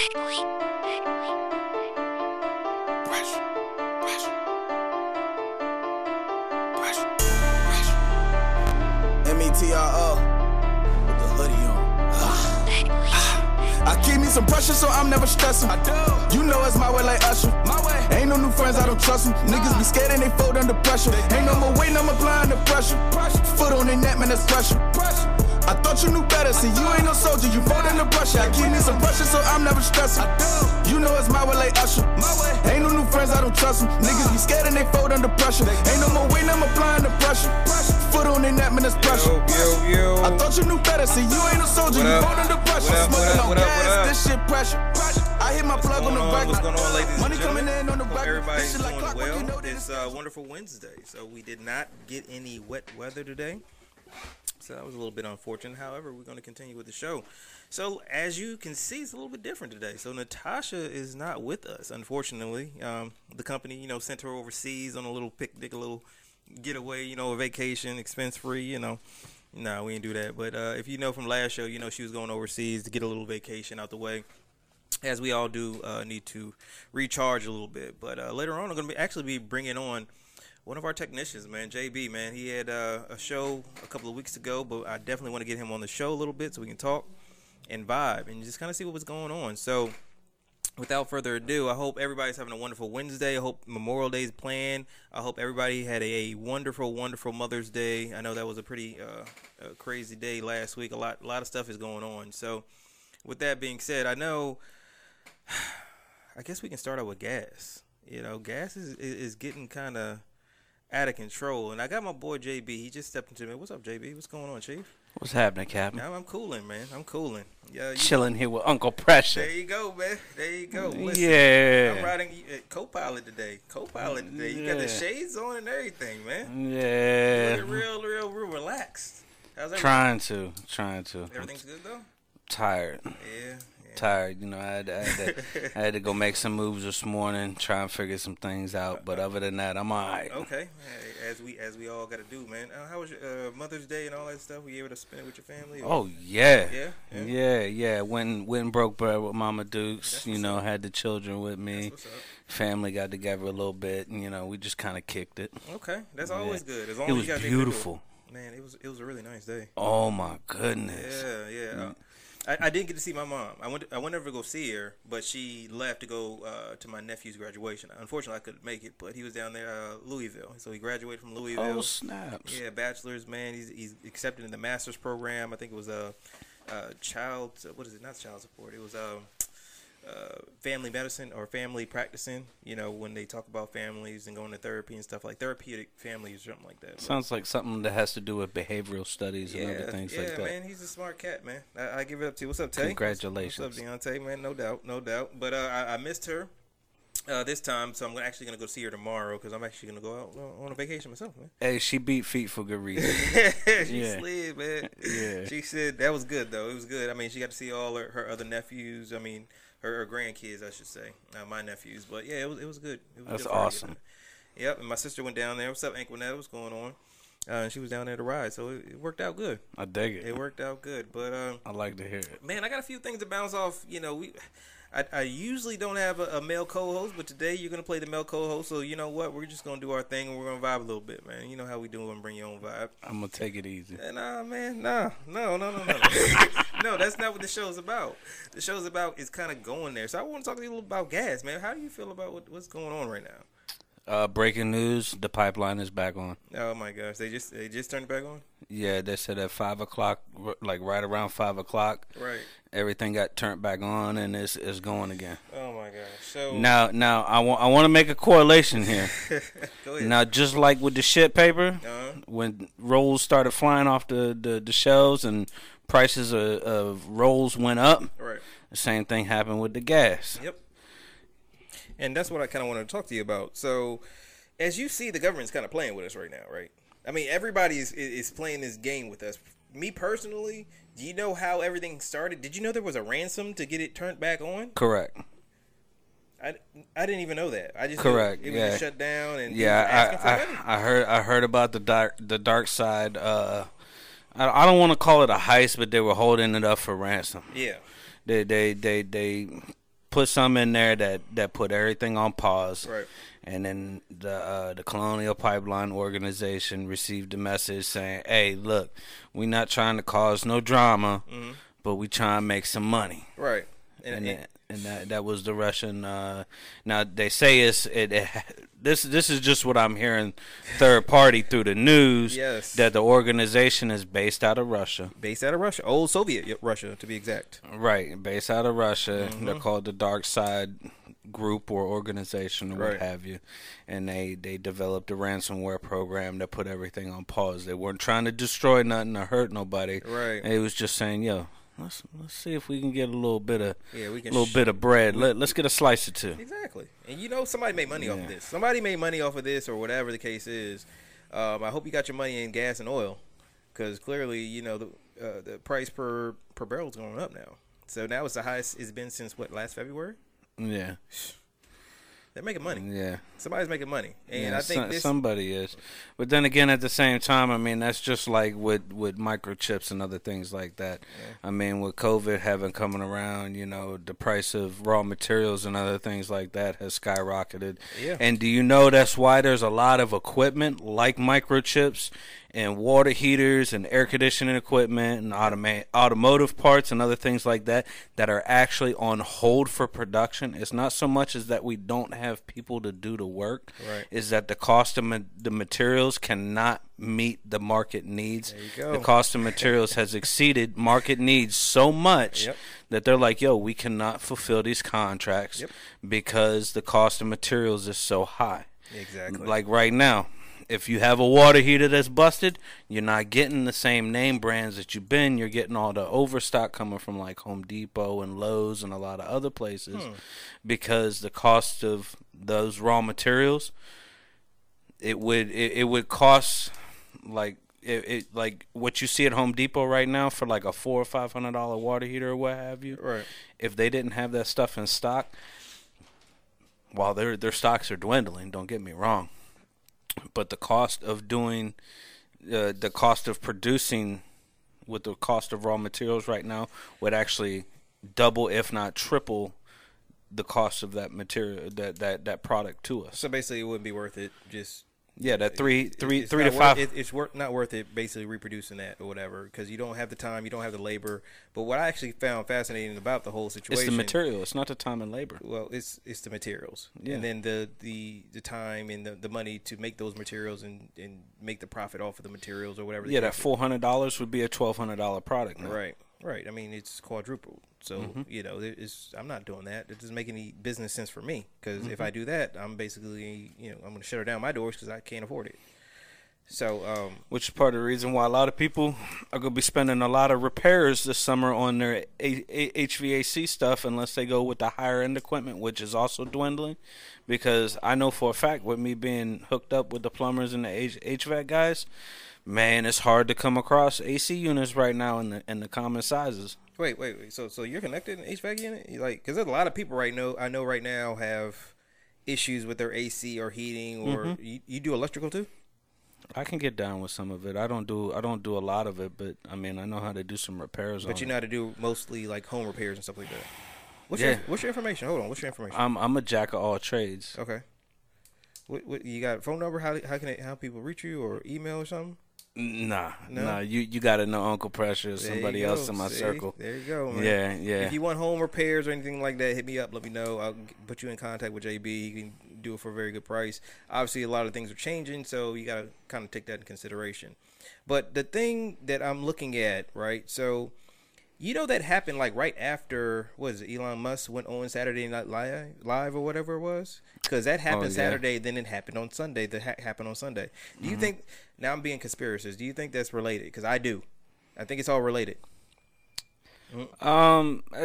METRO with the hoodie on. I keep me some pressure, so I'm never stressing. I do. You know it's my way like Usher. My way. Ain't no new friends, I don't trust them. Niggas be scared and they fold under pressure. Ain't no more waiting, I'm applying the pressure. Foot on their neck, man, that's pressure. I thought you knew better, see you ain't no soldier, you fold under pressure. I keep me some pressure, so I'm never stressing. I do. You know it's my way like Usher. My way. Ain't no new friends, I don't trust them. Niggas be scared and they fold under pressure. Ain't no more waiting, I'm applying the pressure. Foot on their neck, man, that's pressure. Yo. I thought you knew better, see you ain't no soldier, you fold under pressure. Smoking on gas, this shit pressure. I hit my plug on the back. What's going on, ladies Money and coming gentlemen? in on the Hope back. everybody's This shit doing like clockwork, well. you know that It's Wonderful Wednesday, so we did not get any wet weather today. So that was a little bit unfortunate. However, we're going to continue with the show. So as you can see, it's a little bit different today. So Natasha is not with us, unfortunately. The company, sent her overseas on a little picnic, a little getaway, a vacation, expense-free, No, we didn't do that. But if you know from last show, she was going overseas to get a little vacation out the way. As we all do, need to recharge a little bit. But later on, I'm going to actually be bringing on one of our technicians, man, JB, man. He had a show a couple of weeks ago, but I definitely want to get him on the show a little bit so we can talk and vibe and just kind of see what was going on. So without further ado, I hope everybody's having a wonderful Wednesday. I hope Memorial Day is planned. I hope everybody had a wonderful, wonderful Mother's Day. I know that was a pretty crazy day last week. A lot of stuff is going on. So with that being said, I guess we can start out with gas. Gas is getting kind of out of control, and I got my boy JB. He just stepped into me. What's up, JB? What's going on, Chief? What's happening, Captain? Now I'm cooling, man. I'm cooling. Yeah, chilling here with Uncle Pressure. There you go, man. There you go. Listen, yeah. I'm riding co-pilot today. You got the shades on and everything, man. Yeah. You look real relaxed. How's that? Trying to. Everything's good though. Tired. Yeah. Tired, I had to go make some moves this morning, try and figure some things out. But other than that, I'm all right. Okay, as we all got to do, man. How was your Mother's Day and all that stuff? Were you able to spend it with your family? Or? Oh yeah. Yeah. Went and broke bread with Mama Dukes. Had the children with me. That's what's up. Family got together a little bit. And, we just kind of kicked it. Okay, that's always good. As long it as was you guys beautiful. Man, it was a really nice day. Oh my goodness. Yeah. I didn't get to see my mom. I went over to go see her, but she left to go to my nephew's graduation. Unfortunately, I couldn't make it, but he was down there, Louisville. So he graduated from Louisville. Oh, snaps. Yeah, bachelor's, man. He's accepted in the master's program. I think it was not child support. It was family medicine or family practicing, when they talk about families and going to therapy and stuff like therapeutic families or something like that. Sounds like something that has to do with behavioral studies and other things like that. Yeah, man, he's a smart cat, man. I give it up to you. What's up, Tay? Congratulations. What's up, Deontay, man? No doubt. But I missed her this time, so I'm actually going to go see her tomorrow because I'm actually going to go out on a vacation myself, man. Hey, she beat feet for good reason. She slid, man. Yeah. She said that was good, though. It was good. I mean, she got to see all her other nephews. I mean, her grandkids, I should say, my nephews. But yeah, it was good. That's awesome. Yep, and my sister went down there. What's up, Anquinetta? What's going on? And she was down there to ride, so it worked out good. I dig it. It worked out good, but I like to hear it. Man, I got a few things to bounce off. I usually don't have a male co-host, but today you're gonna play the male co-host. So you know what? We're just gonna do our thing and we're gonna vibe a little bit, man. You know how we do and bring your own vibe. I'm gonna take it easy. Nah, man, no. No, that's not what the show's about. The show's about is kind of going there. So I want to talk to you a little about gas, man. How do you feel about what's going on right now? Breaking news: the pipeline is back on. Oh my gosh, they just turned it back on. Yeah, they said at 5 o'clock, like right around 5 o'clock. Right. Everything got turned back on and it's going again. Oh my gosh. So now I want to make a correlation here. Go ahead. Now, just like with the shit paper, when rolls started flying off the shelves and prices of rolls went up, right. The same thing happened with the gas. Yep. And that's what I kind of wanted to talk to you about. So, as you see, the government's kind of playing with us right now, right? I mean, everybody is playing this game with us. Me personally, do you know how everything started? Did you know there was a ransom to get it turned back on? Correct. I didn't even know that. I just correct. It was just shut down and I heard about the dark side. I don't want to call it a heist, but they were holding it up for ransom. Yeah. They put some in there that put everything on pause. Right. And then the Colonial Pipeline Organization received a message saying, "Hey, look, we not trying to cause no drama, but we trying to make some money." Right. And that was the Russian. Now they say this is just what I'm hearing, third party through the news. Yes. That the organization is based out of Russia. Based out of Russia, old Soviet Russia, to be exact. Right, based out of Russia. They're called the Dark Side Group or organization or what have you, and they developed a ransomware program that put everything on pause. They weren't trying to destroy nothing or hurt nobody. Right. It was just saying, yo, let's see if we can get a little bit of bit of bread. Let's get a slice or two. Exactly. And somebody made money off of this. Somebody made money off of this, or whatever the case is. I hope you got your money in gas and oil, because clearly the price per barrel is going up now. So now it's the highest it's been since last February. Yeah. They're making money. Yeah. Somebody's making money. And I think somebody is. But then again, at the same time, I mean, that's just like with microchips and other things like that. Yeah. I mean, with COVID having coming around, the price of raw materials and other things like that has skyrocketed. Yeah. And do you know that's why there's a lot of equipment like microchips and water heaters and air conditioning equipment and automotive parts and other things like that are actually on hold for production? It's not so much as that we don't have people to do the work. Right. Is that the cost of the materials cannot meet the market needs. There you go. The cost of materials has exceeded market needs so much that they're like, yo, we cannot fulfill these contracts because the cost of materials is so high. Exactly. Like right now, if you have a water heater that's busted, you're not getting the same name brands that you've been. You're getting all the overstock coming from like Home Depot and Lowe's and a lot of other places because the cost of those raw materials, it would cost like like what you see at Home Depot right now for like a $400 or $500 water heater or what have you. Right. If they didn't have that stuff in stock, while their stocks are dwindling, don't get me wrong. But the cost of doing, the cost of producing with the cost of raw materials right now would actually double, if not triple, the cost of that material, that product to us. So basically, it wouldn't be worth it. Just that three it's to five. It's not worth it. Basically, reproducing that or whatever, because you don't have the time, you don't have the labor. But what I actually found fascinating about the whole situation, it's the material. It's not the time and labor. Well, it's the materials, and then the time and the money to make those materials and make the profit off of the materials or whatever. Yeah, that $400 would be a $1,200 product now. Right. I mean, it's quadrupled. So, I'm not doing that. It doesn't make any business sense for me, because if I do that, I'm basically, I'm going to shut down my doors because I can't afford it. So, which is part of the reason why a lot of people are going to be spending a lot of repairs this summer on their HVAC stuff, unless they go with the higher end equipment, which is also dwindling. Because I know for a fact, with me being hooked up with the plumbers and the HVAC guys, man, it's hard to come across AC units right now in the common sizes. Wait. So you're connected in an HVAC unit? Like, because there's a lot of people I know right now have issues with their AC or heating, or you do electrical too? I can get down with some of it. I don't do a lot of it, but I mean, I know how to do some repairs. But you know how to do mostly like home repairs and stuff like that. What's your information? Hold on. What's your information? I'm a jack of all trades. Okay. What you got a phone number? How people reach you, or email or something? Nah. You got to know Uncle Pressure or somebody else in my circle. There you go, man. Yeah. If you want home repairs or anything like that, hit me up. Let me know. I'll put you in contact with JB. He can do it for a very good price. Obviously, a lot of things are changing, so you got to kind of take that in consideration. But the thing that I'm looking at, right, so that happened like right after, what is it, Elon Musk went on Saturday Night Live or whatever it was? Because that happened Saturday, then it happened on Sunday. Happened on Sunday. Do you think, now I'm being conspiracist, do you think that's related? Because I do. I think it's all related. I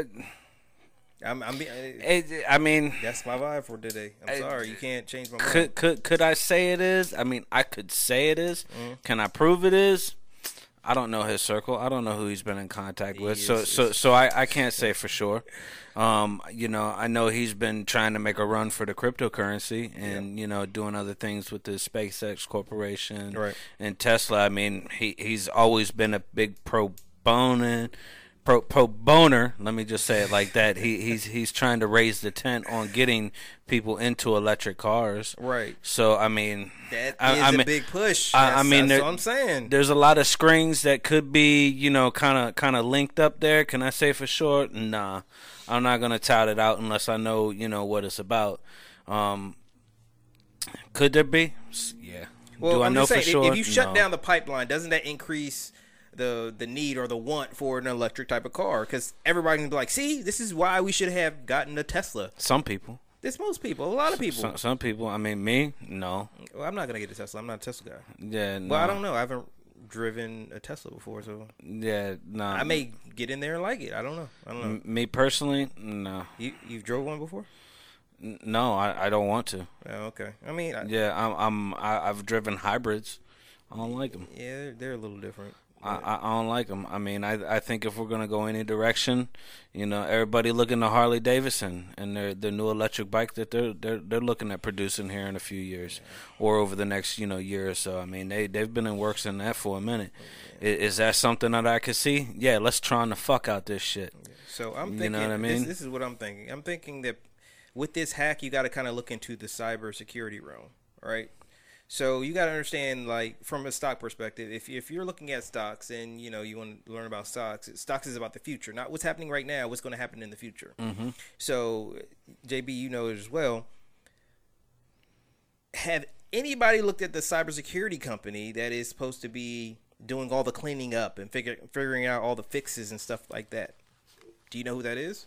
mean, that's my vibe for today. I'm sorry, you can't change my mind. Could I say it is? I mean, I could say it is. Can I prove it is? I don't know his circle. I don't know who he's been in contact with. So I can't say for sure. I know he's been trying to make a run for the cryptocurrency and, doing other things with the SpaceX Corporation and Tesla. I mean, he's always been a big proponent pro boner. Let me just say it like that. He's trying to raise the tent on getting people into electric cars. Right. So I mean, that is a big push. That's what I'm saying. There's a lot of screens that could be, kind of linked up there. Can I say for sure? Nah, I'm not gonna tout it out unless I know, what it's about. Could there be? Yeah. Well, Do I I'm know just saying, for sure? if you shut No. down the pipeline, doesn't that increase the need or the want for an electric type of car? Because everybody can be like, see, this is why we should have gotten a Tesla. Some people. It's most people. A lot of people. Some people. I mean, me, no. Well, I'm not going to get a Tesla. I'm not a Tesla guy. Yeah, no. Well, I don't know. I haven't driven a Tesla before, so Yeah, no. I may get in there and like it. I don't know. Me personally, no. You've drove one before? No, I don't want to. Oh, okay. I mean, I've driven hybrids. I don't like them. yeah, they're a little different. I don't like them. I mean, I think if we're gonna go any direction, everybody looking to Harley Davidson and their new electric bike that they're looking at producing here in a few years, or over the next year or so. I mean, they've been in works in that for a minute. Is that something that I could see? Yeah, let's try the fuck out this shit. So I'm thinking. You know what I mean? This is what I'm thinking. I'm thinking that with this hack, you got to kind of look into the cybersecurity realm, right? So you got to understand, like, from a stock perspective, if you're looking at stocks and you want to learn about stocks is about the future, not what's happening right now. What's going to happen in the future? Mm-hmm. So, JB, you know it as well. Have anybody looked at the cybersecurity company that is supposed to be doing all the cleaning up and figuring out all the fixes and stuff like that? Do you know who that is?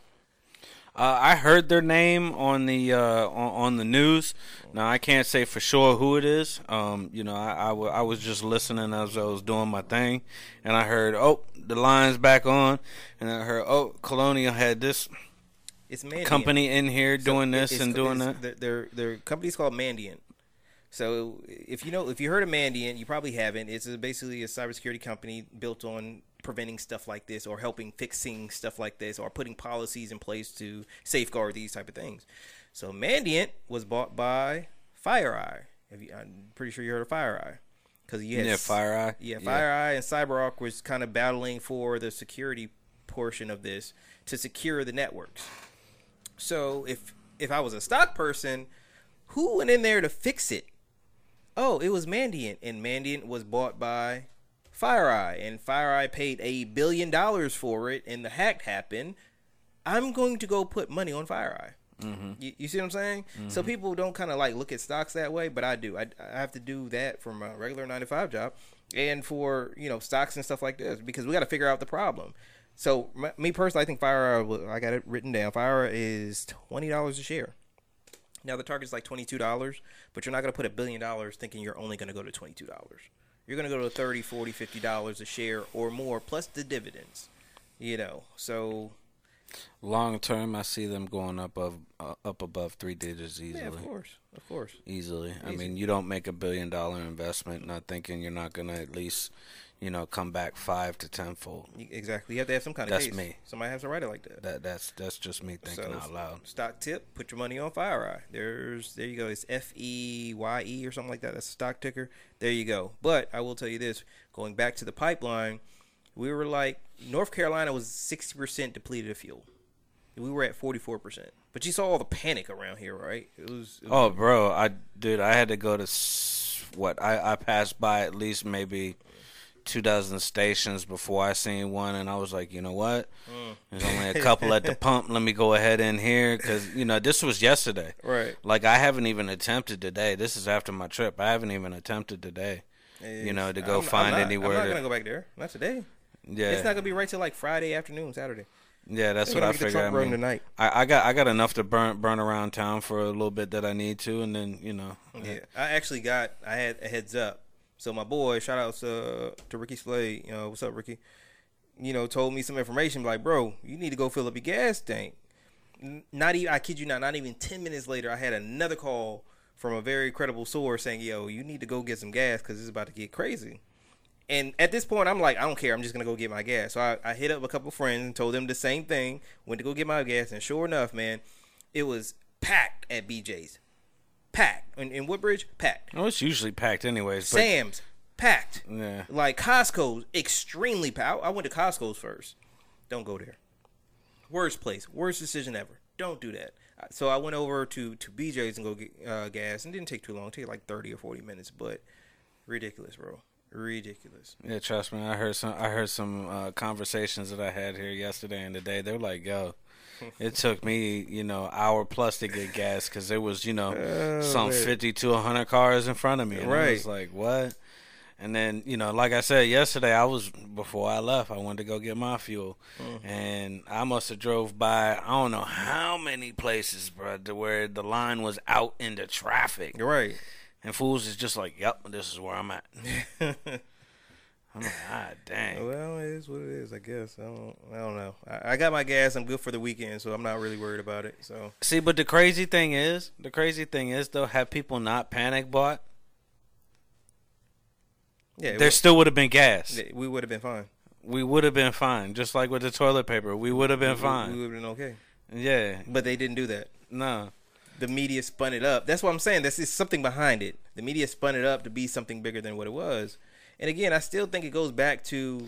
I heard their name on the on the news. Now I can't say for sure who it is. I was just listening as I was doing my thing, and I heard, the line's back on, and I heard, Colonial had this company in here doing this and doing that. Their company's called Mandiant. So if you heard of Mandiant, you probably haven't. It's basically a cybersecurity company built on preventing stuff like this, or helping fixing stuff like this, or putting policies in place to safeguard these type of things. So Mandiant was bought by FireEye. I'm pretty sure you heard of FireEye, because FireEye. Yeah, FireEye and CyberArk was kind of battling for the security portion of this to secure the networks. So if I was a stock person, who went in there to fix it? Oh, it was Mandiant, and Mandiant was bought by FireEye, and FireEye paid $1 billion for it, and the hack happened. I'm going to go put money on FireEye. Mm-hmm. You see what I'm saying? Mm-hmm. So people don't kind of like look at stocks that way, but I do. I have to do that for my regular 9-to-5 job, and for stocks and stuff like this, because we got to figure out the problem. So me personally, I think FireEye, I got it written down. FireEye is $20 a share. Now the target's like $22, but you're not going to put $1 billion thinking you're only going to go to $22. You're going to go to $30, $40, $50 a share or more, plus the dividends. So long term, I see them going up above 3 digits easily. Yeah, of course. Easily. I mean, you don't make $1 billion investment not thinking you're not going to at least, come back 5 to 10-fold. Exactly. You have to have some kind of case. That's me. Somebody has to write it like that. That's just me thinking out loud. Stock tip: put your money on FireEye. There you go. It's FEYE or something like that. That's a stock ticker. There you go. But I will tell you this: going back to the pipeline, we were like, North Carolina was 60% depleted of fuel. We were at 44%. But you saw all the panic around here, right? It was bro, I had to go to I passed by at least maybe 24 stations before I seen one, and I was like, you know what? There's only a couple at the pump. Let me go ahead in here, because this was yesterday. Right. Like, I haven't even attempted today. This is after my trip. I haven't even attempted today. To go find anywhere. I'm not gonna go back there. Not today. Yeah. It's not gonna be right till like Friday afternoon, Saturday. Yeah, that's what I figured. I mean, tonight. I got enough to burn around town for a little bit that I need to, and then Yeah, I had a heads up. So my boy, shout out to Ricky Slade. What's up, Ricky? Told me some information like, bro, you need to go fill up your gas tank. I kid you not even 10 minutes later, I had another call from a very credible source saying, yo, you need to go get some gas because it's about to get crazy. And at this point, I'm like, I don't care. I'm just going to go get my gas. So I hit up a couple friends and told them the same thing. Went to go get my gas. And sure enough, man, it was packed at BJ's. Packed. In Woodbridge, packed. Oh, it's usually packed anyways. But Sam's, packed. Yeah. Like Costco's, extremely packed. I went to Costco's first. Don't go there. Worst place. Worst decision ever. Don't do that. So I went over to BJ's and go get gas, and it didn't take too long. It took like 30 or 40 minutes, but ridiculous, bro. Ridiculous. Yeah, trust me. I heard some conversations that I had here yesterday and today. They're like, yo, it took me, hour plus to get gas because there was, some 50 to 100 cars in front of me. And I was like, what? And then, like I said yesterday, before I left, I wanted to go get my fuel. Mm-hmm. And I must have drove by, I don't know how many places, bro, to where the line was out into traffic. Right. And fools is just like, yep, this is where I'm at. I'm like, dang. Well, it is what it is, I guess. I don't know. I got my gas. I'm good for the weekend, so I'm not really worried about it. So see, but the crazy thing is, though, have people not panic bought? Yeah, there still would have been gas. We would have been fine. We would have been fine, just like with the toilet paper. We would have been fine. We would have been okay. Yeah, but they didn't do that. No. The media spun it up. That's what I'm saying. There's something behind it. The media spun it up to be something bigger than what it was. And again, I still think it goes back to,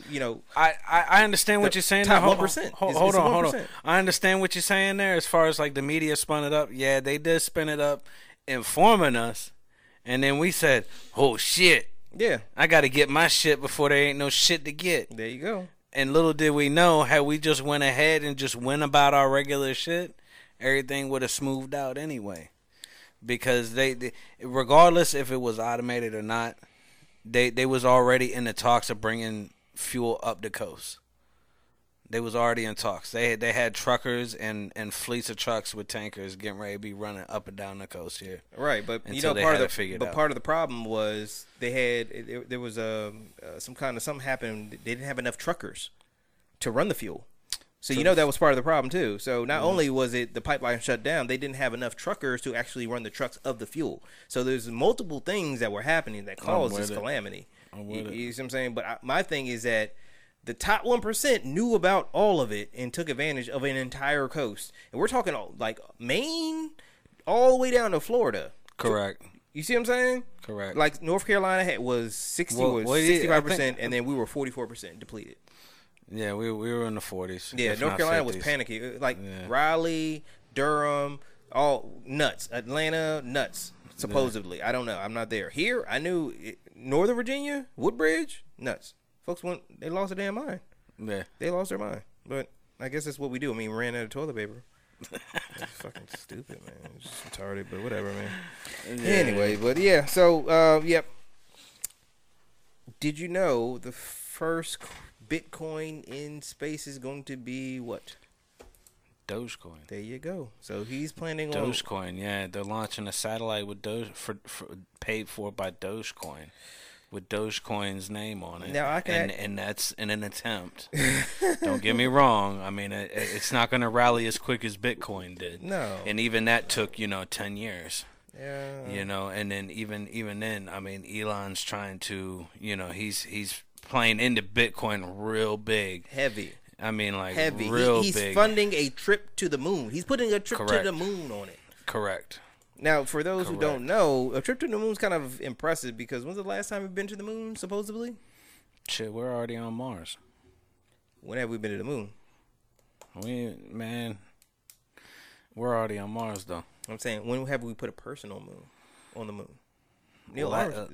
I understand what you're saying. Top 1%. Hold on. I understand what you're saying there as far as like the media spun it up. Yeah, they did spin it up, informing us. And then we said, oh, shit. Yeah. I got to get my shit before there ain't no shit to get. There you go. And little did we know, had we just went ahead and just went about our regular shit, everything would have smoothed out anyway. Because they regardless if it was automated or not, they was already in the talks of bringing fuel up the coast. They was already in talks. They had truckers and fleets of trucks with tankers getting ready to be running up and down the coast here. Right, but part of the problem was there was something happened. They didn't have enough truckers to run the fuel. So that was part of the problem too. So not only was it the pipeline shut down, they didn't have enough truckers to actually run the trucks of the fuel. So there's multiple things that were happening that caused this calamity. You see what I'm saying? But my thing is that the top 1% knew about all of it and took advantage of an entire coast. And we're talking like Maine all the way down to Florida. Correct. You see what I'm saying? Correct. Like North Carolina was 65%, and then we were 44% depleted. Yeah, we were in the 40s. Yeah, North Carolina 50s. Was panicky. Like Raleigh, Durham, all nuts. Atlanta, nuts, supposedly. Yeah. I don't know. I'm not there. Here, I knew Northern Virginia, Woodbridge, nuts. Folks they lost their damn mind. Yeah. They lost their mind. But I guess that's what we do. I mean, we ran out of toilet paper. That's fucking stupid, man. It's just retarded, but whatever, man. Yeah. Anyway, but yeah, so, yep. Did you know the first Bitcoin in space is going to be what? Dogecoin. There you go. So he's planning on Dogecoin. Yeah, they're launching a satellite with paid for by Dogecoin, with Dogecoin's name on it. Now and that's in an attempt. Don't get me wrong. I mean, it's not going to rally as quick as Bitcoin did. No. And even that took 10 years. Yeah. And then even then, I mean, Elon's trying to, he's playing into Bitcoin real big. Heavy. I mean, like, heavy. Real he's big. He's funding a trip to the moon. He's putting a trip Correct. to the moon on it. Correct. Now, for those who don't know, a trip to the moon is kind of impressive because when's the last time we've been to the moon, supposedly? Shit, we're already on Mars. When have we been to the moon? We're already on Mars, though. I'm saying, when have we put a person on the moon? Neil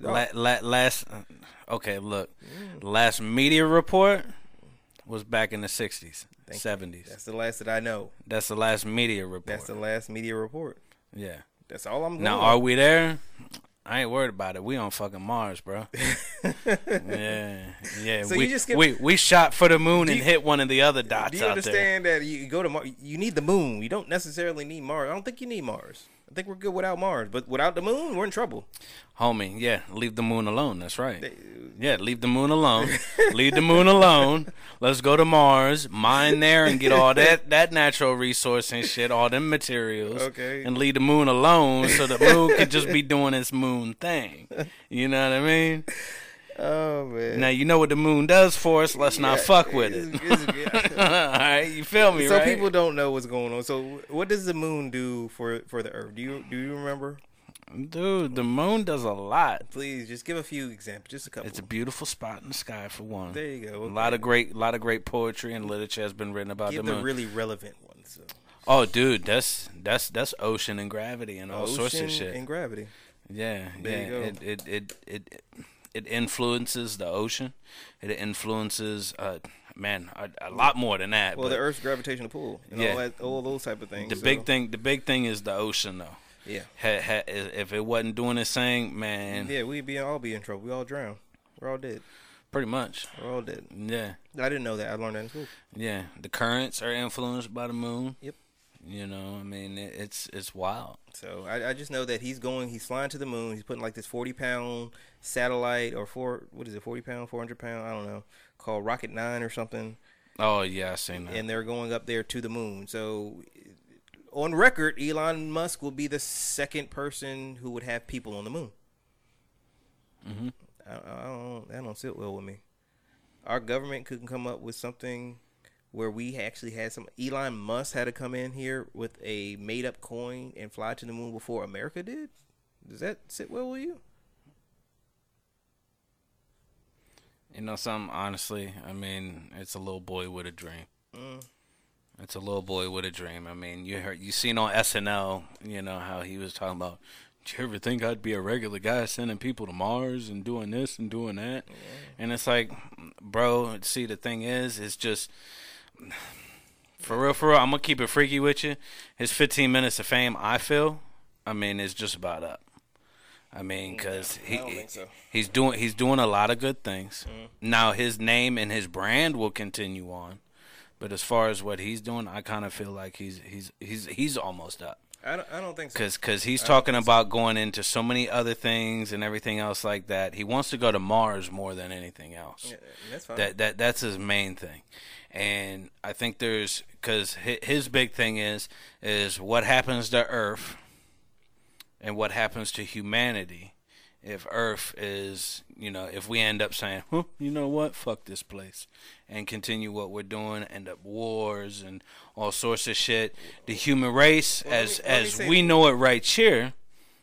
last media report was back in the 60s, 70s. That's the last that I know. That's the last media report. That's the last media report. Yeah. That's all I'm going Now, are we there? I ain't worried about it. We on fucking Mars, bro. Yeah. So we shot for the moon and hit one of the other dots out there. Do you understand that you go to Mars, you need the moon. You don't necessarily need Mars. I don't think you need Mars. I think we're good without Mars. But without the moon, we're in trouble. Homie, yeah, leave the moon alone. That's right. Yeah, leave the moon alone. Leave the moon alone. Let's go to Mars, mine there, and get all that natural resource and shit, all them materials. Okay. And leave the moon alone so the moon could just be doing its moon thing. You know what I mean? Oh, man. Now, you know what the moon does for us. Let's not fuck with it. All right, you feel me, so right? So people don't know what's going on. So what does the moon do for the Earth? Do you remember? Dude, the moon does a lot. Please, just give a few examples, just a couple. It's a beautiful spot in the sky for one. There you go. Okay. A lot of great poetry and literature has been written about Give the moon. the really relevant ones. So. Oh, dude, that's ocean and gravity and all sorts of shit. Ocean and gravity. Yeah, There you go. It influences the ocean. It influences a lot more than that. Well, but the Earth's gravitational pull, and all those type of things. the big thing is the ocean, though. Yeah. If it wasn't doing its thing, man. Yeah, we'd all be in trouble. We all drown. We're all dead. Pretty much. We're all dead. Yeah. I didn't know that. I learned that in school. Yeah. The currents are influenced by the moon. Yep. You know, I mean, it's wild. So I just know that he's flying to the moon. He's putting like this 40-pound satellite or 40 pound, 400 pound, I don't know, called Rocket 9 or something. Oh yeah, I seen that. And they're going up there to the moon. So on record, Elon Musk will be the second person who would have people on the moon. Mm-hmm. That don't sit well with me. Our government couldn't come up with something where we actually had Elon Musk had to come in here with a made up coin and fly to the moon before America did. Does that sit well with you? You know something, honestly, I mean, it's a little boy with a dream. It's a little boy with a dream. I mean, you seen on SNL, you know, how he was talking about, do you ever think I'd be a regular guy sending people to Mars and doing this and doing that? Yeah. And it's like, bro, see, the thing is, it's just, for real, I'm going to keep it freaky with you. His 15 minutes of fame, I feel, I mean, is just about up. I mean, because he's doing a lot of good things. Now, his name and his brand will continue on. But as far as what he's doing, I kind of feel like he's almost up. I don't think so. Because he's talking about going into so many other things and everything else like that. He wants to go to Mars more than anything else. Yeah, that's fine. That's his main thing. And I think because his big thing is what happens to Earth and what happens to humanity if Earth is, you know, if we end up saying, you know what, fuck this place, and continue what we're doing, end up wars and all sorts of shit. The human race, as we know it right here,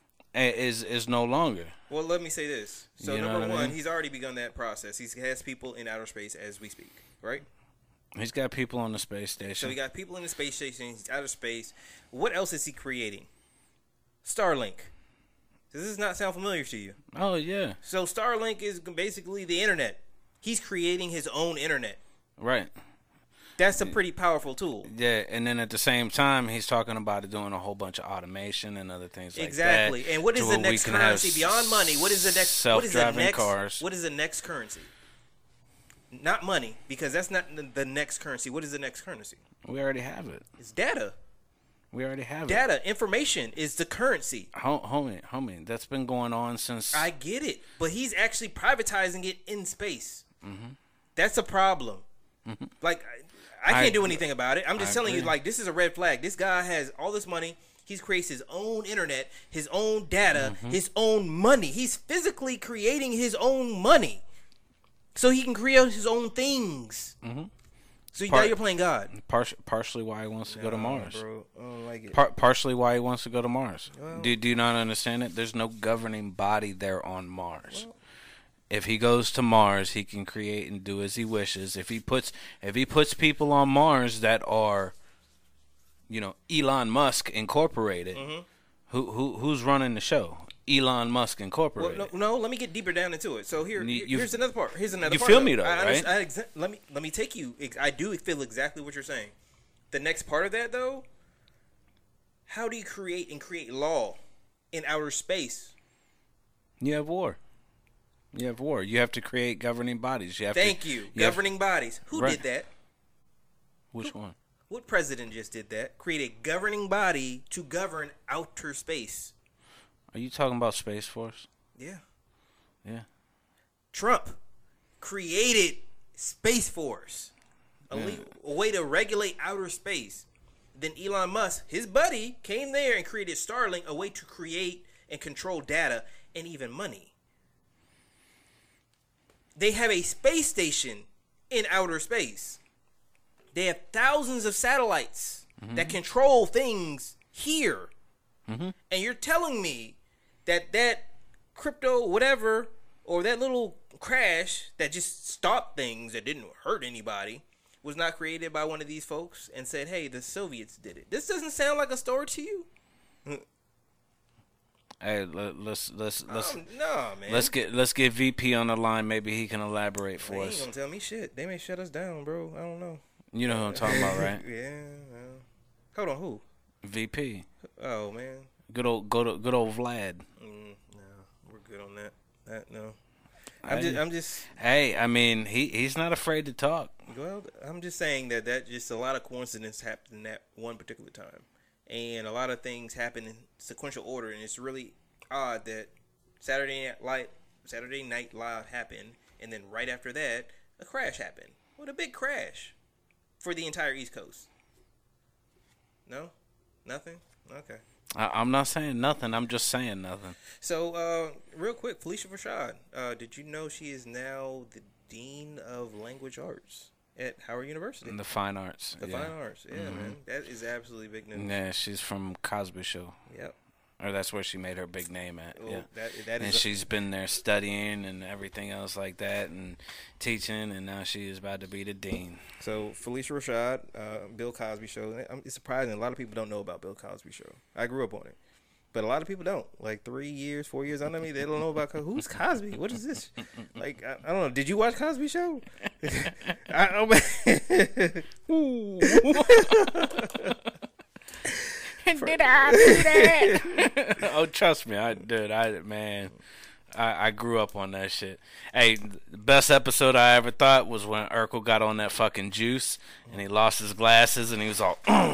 is no longer. Well, let me say this. So, You know number what I one, mean? he's already begun that process. He has people in outer space as we speak, right? He's got people on the space So station. he got people in the space station. He's outer space. What else is he creating? Starlink. Does this not sound familiar to you? Oh, yeah. So Starlink is basically the internet. He's creating his own internet. Right. That's a pretty powerful tool. Yeah, and then at the same time, he's talking about doing a whole bunch of automation and other things like that. Exactly. And what is the next currency beyond money? What is the next self-driving cars? What is the next currency? Not money, because that's not the next currency. What is the next currency? We already have it. It's data. We already have it. Data, information is the currency. Homie, that's been going on since. I get it, but he's actually privatizing it in space. Mm-hmm. That's a problem. Mm-hmm. Like, I can't do anything about it. I'm just telling you, like, this is a red flag. This guy has all this money. He creates his own internet, his own data, his own money. He's physically creating his own money so he can create his own things. Mm-hmm. So now you're playing God. Partially why he wants to go to Mars. Bro, I don't like it. Partially why he wants to go to Mars. Well, Do you not understand it? There's no governing body there on Mars. Well, if he goes to Mars, he can create and do as he wishes. If he puts people on Mars that are, you know, Elon Musk Incorporated, who's running the show? Elon Musk Incorporated. Well, no, let me get deeper down into it. So here's another part. You feel me though, right? Let me take you. I do feel exactly what you're saying. The next part of that though, how do you create law in outer space? You have war. You have to create governing bodies. Governing bodies. Who did that? Which one? What president just did that? Create a governing body to govern outer space. Are you talking about Space Force? Yeah. Yeah. Trump created Space Force, a way to regulate outer space. Then Elon Musk, his buddy, came there and created Starlink, a way to create and control data and even money. They have a space station in outer space. They have thousands of satellites that control things here. And you're telling me that crypto whatever or that little crash that just stopped things that didn't hurt anybody was not created by one of these folks and said, hey, the Soviets did it. This doesn't sound like a story to you? Hey, let's no, man. let's get VP on the line. Maybe he can elaborate for They us. ain't gonna tell me shit. They may shut us down, bro. I don't know. You know who I'm talking about, right? Yeah. Hold on, who? VP. Oh man. Good old Vlad. No, we're good on that. No. I'm just. Hey, I mean, he's not afraid to talk. Well, I'm just saying that just a lot of coincidence happened in that one particular time, and a lot of things happen in sequential order, and it's really odd that Saturday Night Live happened, and then right after that, a crash happened. What a big crash for the entire East Coast. No, nothing. Okay. I'm not saying nothing. I'm just saying nothing. So, real quick, Phylicia Rashad, did you know she is now the Dean of Language Arts at Howard University? In the fine arts. The fine arts, yeah, man. That is absolutely big news. Yeah, she's from Cosby Show. Yep. Or that's where she made her big name at. Well, yeah. that and is she's been there studying and everything else like that and teaching, and now she is about to be the dean. So, Phylicia Rashad, Bill Cosby Show. It's surprising. A lot of people don't know about Bill Cosby Show. I grew up on it. But a lot of people don't. Like 3 years, 4 years under me, they don't know about who's Cosby. What is this? Like, I don't know. Did you watch Cosby Show? Did I do that? Oh, trust me, I did. I grew up on that shit. Hey, the best episode I ever thought was when Urkel got on that fucking juice and he lost his glasses and he was all.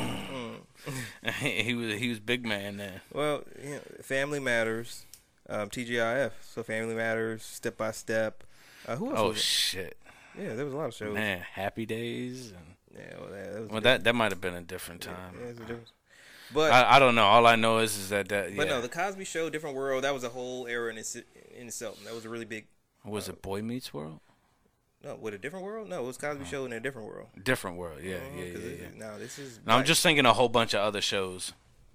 he was big man then. Well, Family Matters, TGIF. So Family Matters, Step by Step. Who else? Oh was it? shit. Yeah, there was a lot of shows. Man, Happy Days. And, yeah, that might have been a different time. Yeah, it was a difference. But I don't know. All I know is that. Yeah. But no, the Cosby Show, different world. That was a whole era in itself. That was a really big. Was it Boy Meets World? No, with a different world. No, it was Cosby Show in a different world. Different world. Yeah. No, this is. No, I'm just thinking a whole bunch of other shows.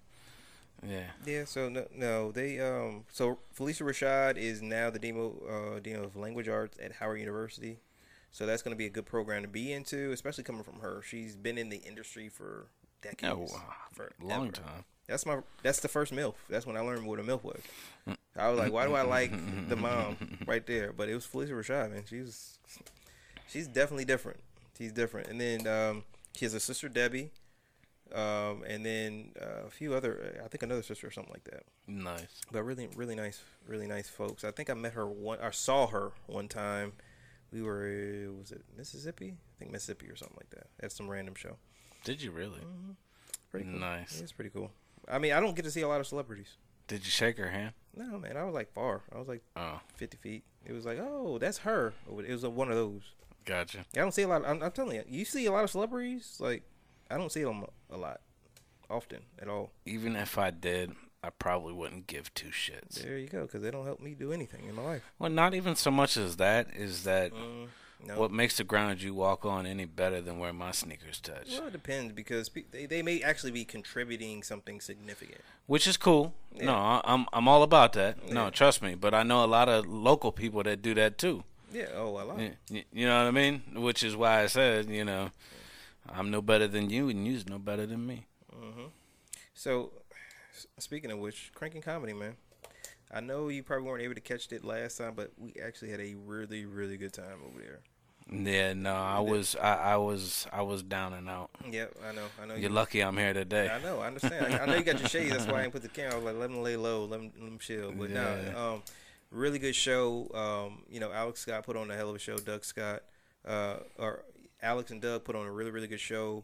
Yeah. Yeah. So no, they So Phylicia Rashad is now the Dean of Language Arts at Howard University. So that's going to be a good program to be into, especially coming from her. She's been in the industry for decades. For a long time. That's the first MILF. That's when I learned what a MILF was. I was like, why do I like the mom right there? But it was Phylicia Rashad, man. She's definitely different. She's different. And then she has a sister, Debbie, and then a few other, I think another sister or something like that. Nice. But really, really nice folks. I think I met her saw her one time. We were, was it Mississippi? I think Mississippi or something like that. At some random show. Did you really? Mm-hmm. Pretty cool. Nice. Yeah, it's pretty cool. I mean, I don't get to see a lot of celebrities. Did you shake her hand? No, man. I was like far. I was like 50 feet. It was like, oh, that's her. It was one of those. Gotcha. I don't see a lot. I'm telling you, you see a lot of celebrities. Like, I don't see them a lot, often at all. Even if I did, I probably wouldn't give two shits. There you go, because they don't help me do anything in my life. Well, not even so much as that. Is that no. what makes the ground you walk on any better than where my sneakers touch? Well, it depends, because they may actually be contributing something significant. Which is cool. Yeah. No, I'm all about that. Yeah. No, trust me. But I know a lot of local people that do that too. Yeah, a lot. You know what I mean? Which is why I said, I'm no better than you, and you's no better than me. Mm-hmm. So, speaking of which, Cranking Comedy, man. I know you probably weren't able to catch it last time, but we actually had a really, really good time over there. Yeah, no, I was down and out. Yep, I know. You're lucky I'm here today. I know, I understand. I know you got your shades. That's why I didn't put the camera. I was like, let them lay low, let them chill. But no, really good show. Alex Scott put on a hell of a show. Doug Scott, or Alex and Doug put on a really, really good show.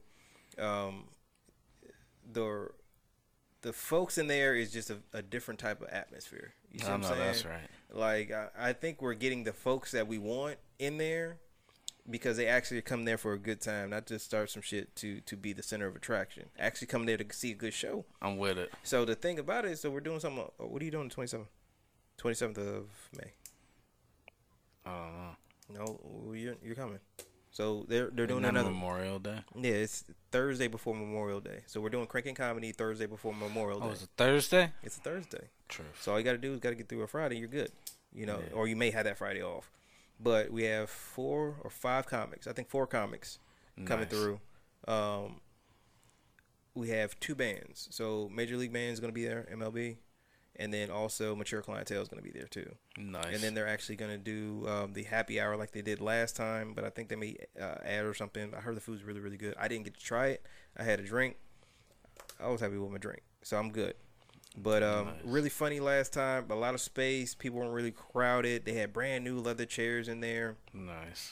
The folks in there is just a different type of atmosphere. You see what I'm saying? That's right. Like, I think we're getting the folks that we want in there because they actually come there for a good time, not just start some shit to be the center of attraction. Actually come there to see a good show. I'm with it. So the thing about it is, we're doing something. What are you doing the 27th? 27th of May. I don't know. No, you're coming. So they're doing Isn't that another Memorial Day. Yeah, it's Thursday before Memorial Day. So we're doing Cranking Comedy Thursday before Memorial Day. Oh, it's a Thursday? It's a Thursday. True. So all you got to do is got to get through a Friday. You're good. Or you may have that Friday off. But we have 4 or 5 comics. I think 4 comics coming through. We have 2 bands. So Major League Band is going to be there, MLB. And then also Mature Clientele is going to be there too. Nice. And then they're actually going to do the happy hour like they did last time, but I think they may add or something. I heard the food's really, really good. I didn't get to try it. I had a drink. I was happy with my drink, so I'm good. But Nice. Really funny last time. A lot of space. People weren't really crowded. They had brand new leather chairs in there. Nice.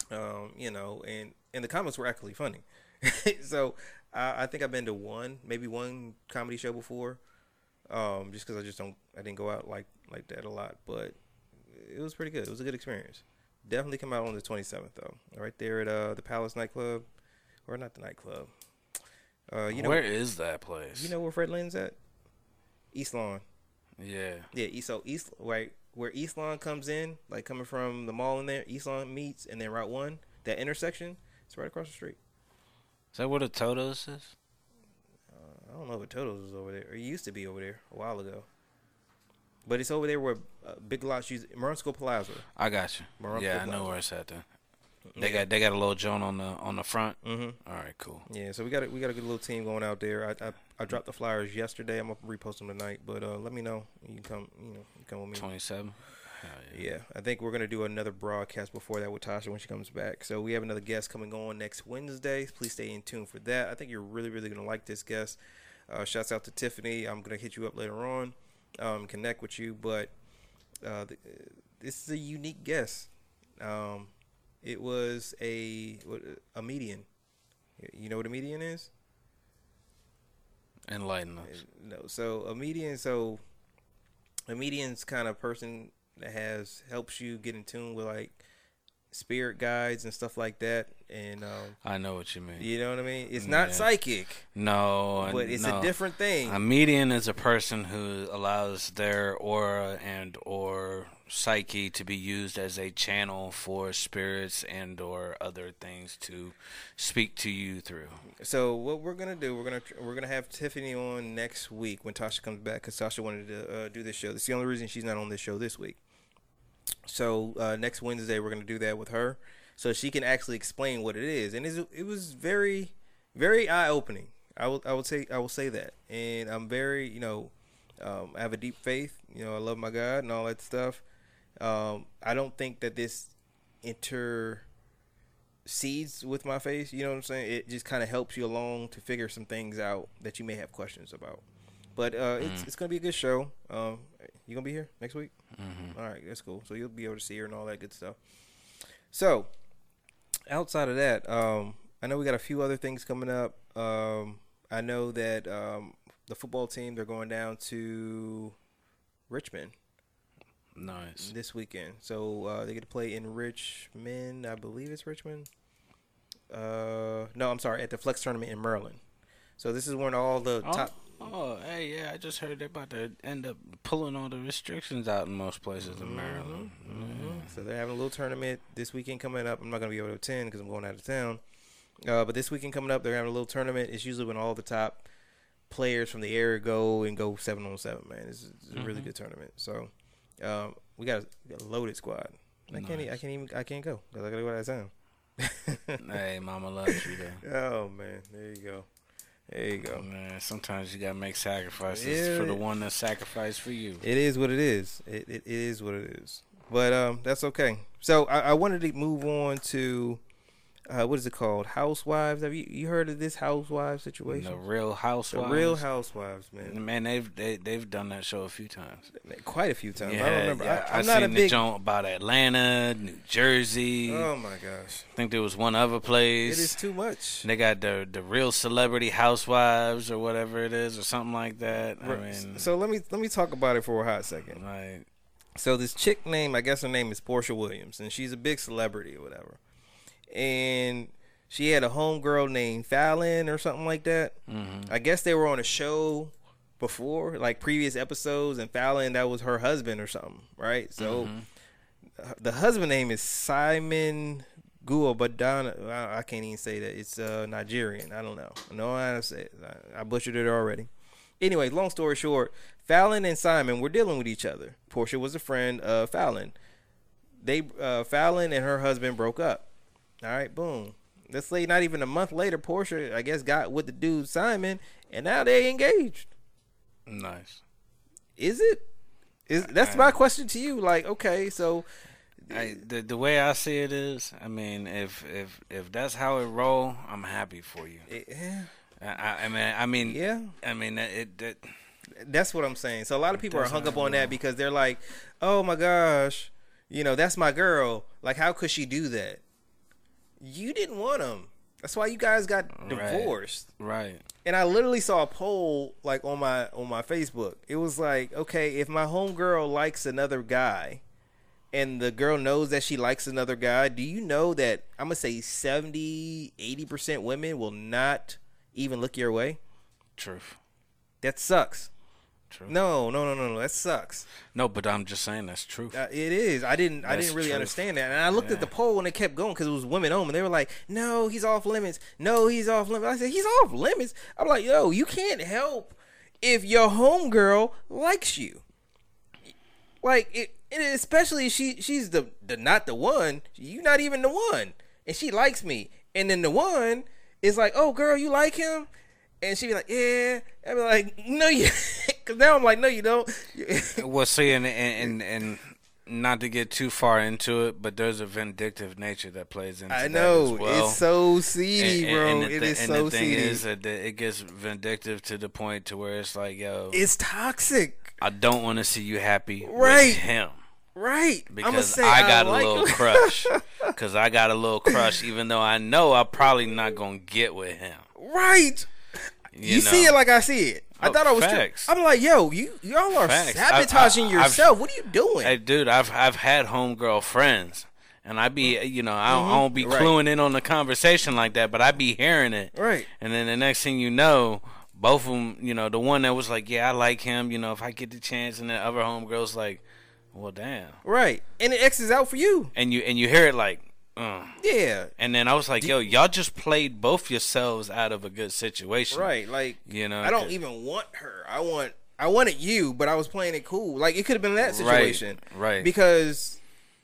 And the comments were actually funny. So I think I've been to maybe one comedy show before. Just because I didn't go out like that a lot, but it was pretty good. It was a good experience. Definitely come out on the 27th though, right there at the Palace nightclub, or not the nightclub. Where is that place? You know where Fred Lynn's at? East Lawn. Yeah. Yeah, East right where East Lawn comes in, like coming from the mall in there. East Lawn meets, and then Route 1, that intersection. It's right across the street. Is that where the Totos is? I don't know if Toto's was over there. It used to be over there a while ago. But it's over there where Big Lots use Marunsko Plaza. I got you. Marunsko Yeah, I know Plaza. where it's at then. They got a little joint on the front. Mm-hmm. All right, cool. Yeah, so we got a good little team going out there. I dropped the flyers yesterday. I'm gonna repost them tonight. But let me know. You can come. You come with me. 27. Yeah, I think we're gonna do another broadcast before that with Tasha when she comes back. So we have another guest coming on next Wednesday. Please stay in tune for that. I think you're really, really gonna like this guest. Shouts out to Tiffany. I'm gonna hit you up later on, connect with you. But this is a unique guest. It was a median. You know what a median is? Enlighten us. No. So a median's kind of person that helps you get in tune with like spirit guides and stuff like that. And I know what you mean. you know what I mean? It's not psychic. No, But it's a different thing. A median is a person who allows their aura and or psyche to be used as a channel for spirits and or other things to speak to you through. So what we're gonna do, we're gonna have Tiffany on next week when Tasha comes back, because Tasha wanted to do this show. That's the only reason she's not on this show this week. So next Wednesday we're gonna do that with her, so she can actually explain what it is. And it was very, very eye opening. I will say that. And I'm very, I have a deep faith. I love my God and all that stuff. I don't think that this intercedes with my faith. You know what I'm saying? It just kind of helps you along to figure some things out that you may have questions about. But it's gonna be a good show. You gonna be here next week? Mm-hmm. All right, that's cool. So you'll be able to see her and all that good stuff. So outside of that, I know we got a few other things coming up. I know that the football team, they're going down to Richmond. Nice. This weekend. So they get to play in Richmond. I believe it's Richmond. No, I'm sorry, at the Flex tournament in Maryland. So this is when all the top. Oh, hey, yeah, I just heard they're about to end up pulling all the restrictions out in most places in Maryland. Mm-hmm. So they're having a little tournament this weekend coming up. I'm not going to be able to attend because I'm going out of town. But this weekend coming up, they're having a little tournament. It's usually when all the top players from the area go 7-on-7, man. It's a really good tournament. So we got a loaded squad. I can't go because I got to go out of town. Hey, mama loves you though. Oh, man. There you go. There you go. Man, sometimes you gotta make sacrifices for the one that sacrificed for you. It is what it is. It is what it is. But that's okay. So I wanted to move on to what is it called? Housewives. Have you heard of this Housewives situation? The Real Housewives. The Real Housewives, man. Man, they've done that show a few times. Quite a few times. Yeah, I don't remember. Yeah, I'm I've not seen a big. the joint about Atlanta, New Jersey. Oh my gosh. I think there was one other place. It is too much. They got the Real Celebrity Housewives or whatever it is or something like that. I mean, so let me talk about it for a hot second. like, So this chick I guess her name is Portia Williams, and she's a big celebrity or whatever. And she had a homegirl named Fallon or something like that. mm-hmm. I guess they were on a show before, like previous episodes, and Fallon, that was her husband or something, right? So the husband name is Simon Guobadana. I can't even say that. It's Nigerian. I don't know. No, I say it. I butchered it already. Anyway, long story short, Fallon and Simon were dealing with each other. Portia was a friend of Fallon. Fallon and her husband broke up. All right, boom. Let's say not even a month later, Portia, I guess, got with the dude Simon, and now they engaged. Nice. Is it? That's my question to you. Like, okay, so the way I see it is, I mean, if that's how it roll, I'm happy for you. I mean, yeah. I mean, that's what I'm saying. So a lot of people are hung up on that because they're like, oh my gosh, that's my girl. Like, how could she do that? You didn't want him. That's why you guys got divorced. Right. And I literally saw a poll like on my Facebook. It was like, okay, if my homegirl likes another guy and the girl knows that she likes another guy, do you know that I'm going to say 70, 80% women will not even look your way? Truth. That sucks. True. No. That sucks. No, but I'm just saying that's true. It is. I didn't really understand that. And I looked at the poll and it kept going because it was women only. And they were like, no, he's off limits. No, he's off limits. I said, he's off limits? I'm like, yo, you can't help if your homegirl likes you. Like, and especially she's the not the one. You're not even the one. And she likes me. And then the one is like, oh, girl, you like him? And she'd be like, yeah. I'd be like, no, you. Because now I'm like, no, you don't. Well, see, and not to get too far into it, but there's a vindictive nature that plays into I know. that as well. It's so seedy, bro. It is so seedy. And the thing is that it gets vindictive to the point to where it's like, yo. It's toxic. I don't want to see you happy with him. Right. Because I got a little crush. Because I got a little crush, even though I know I'm probably not going to get with him. Right. You see it like I see it. I thought I was facts. I'm like, yo, y'all are sabotaging yourself. What are you doing? Hey, dude, I've had homegirl friends, and I be, I don't be cluing in on the conversation like that, but I be hearing it. Right. And then the next thing you know, both of them, the one that was like, yeah, I like him, if I get the chance, and the other homegirl's like, well, damn. Right. And the X is out for you. And you hear it like, yeah. And then I was like, yo, y'all just played both yourselves out of a good situation. Right. Like, I don't even want her. I wanted you, but I was playing it cool. Like, it could have been that situation. Right. Because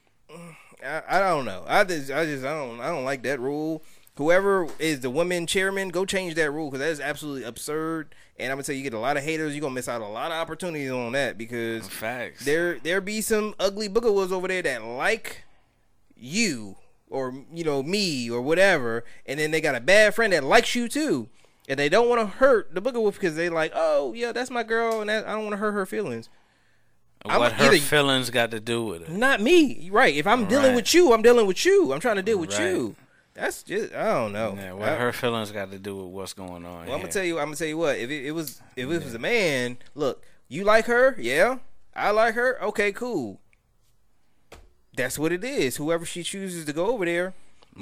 I don't know. I don't like that rule. Whoever is the women chairman, go change that rule because that is absolutely absurd. And I'm gonna tell you, get a lot of haters. You're gonna miss out a lot of opportunities on that because facts. There be some ugly boogawoos over there that like you. Or me or whatever, and then they got a bad friend that likes you too, and they don't want to hurt the booger wolf because they like, oh yeah, that's my girl, and I don't want to hurt her feelings. What her feelings got to do with it? Not me, right? If I'm dealing with you, I'm dealing with you. I'm trying to deal with you. That's just I don't know. Yeah, what her feelings got to do with what's going on? Well, I'm gonna tell you what. If it was a man, look, you like her, yeah, I like her, okay, cool. That's what it is. Whoever she chooses to go over there,